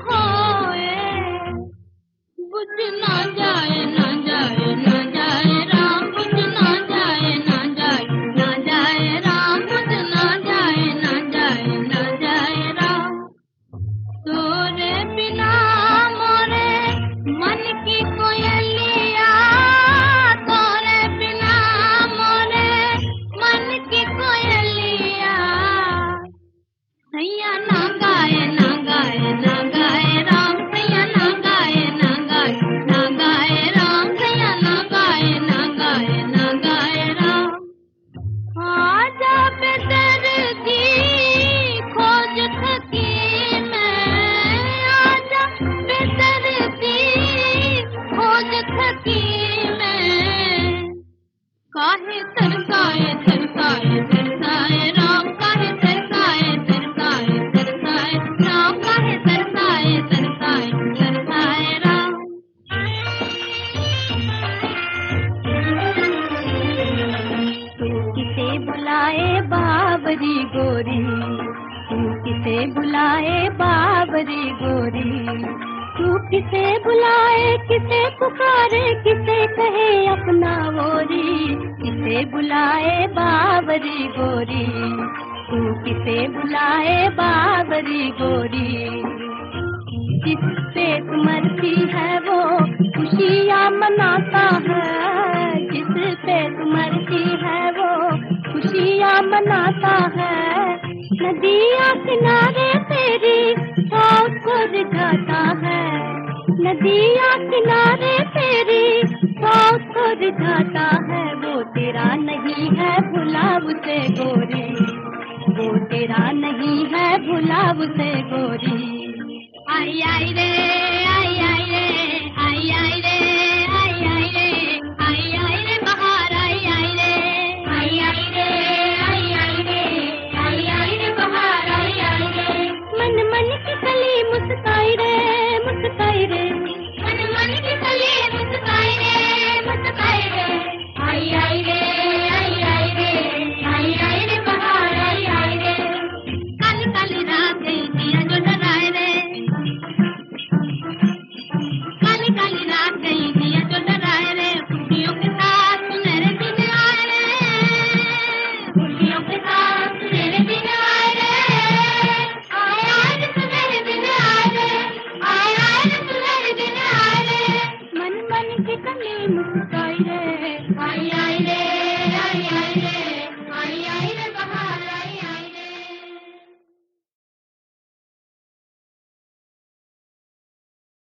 होए, बुझ ना जाए ना जाए ना जाए राम, बुझ ना जाए ना जाए ना जाए राम, बुझ ना जाए ना जाए ना जाए राम। तोरे बिना मोरे मन की कोयलिया, तोरे बिना मोरे मन की कोयलिया, सैया ना गाए ना गाए ना गाए राम, सैया ना गाए ना गाए ना गाए राम, सैया ना गाए ना गाए ना गाए राम। आजा बेदर्दी खोज थकी मैं, आजा बेदर्दी खोज थकी मैं, काहे तरसाए तरसाए तरसाए राम, काहे तरसाए तरसाए तरसाए राम, काहे तरसाए तरसाए तरसाए राम। तू किसे बुलाए बावरी गोरी, तू किसे बुलाए बावरी गोरी, तू किसे बुलाए किसे पुकारे किसे कहे अपना ओरी, किसे बुलाए बावरी गोरी, तू किसे बुलाए बावरी गोरी। जिस पे मरती है वो खुशियाँ मनाता है, जिस पे मरती है वो खुशियाँ मनाता है, नदियाँ किनारे तेरी साव को रिझाता है, नदियाँ किनारे तेरी साव को रिझाता है, वो तेरा नहीं है भुला उसे गोरी, वो तेरा नहीं है भुला उसे गोरी। आई आई रे आई आई रे आई आई रे आई आई रे आई आई रे बहार आई आई रे आई आई रे आई आई रे आई आई रे बहार आई आई रे। मन मन की कली मुस्काई रे मुस्काई रे, मन मन की कली मुस्काई रे मुस्काई रे, आई आई रे आई आई रे आई आई रे बहार आई आई रे। काली काली रात गई दिया जो डराए रे, काली काली रात गई दिया जो डराए रे, खुशियों के साथ मेरे दिन आए रे, खुशियों के साथ मेरे दिन आए रे, आए आए रे सुनहरे दिन आए रे, आए आए रे सुनहरे दिन आए रे। मन मन की कली मुस्काई रे आई आई रे आई आई रे।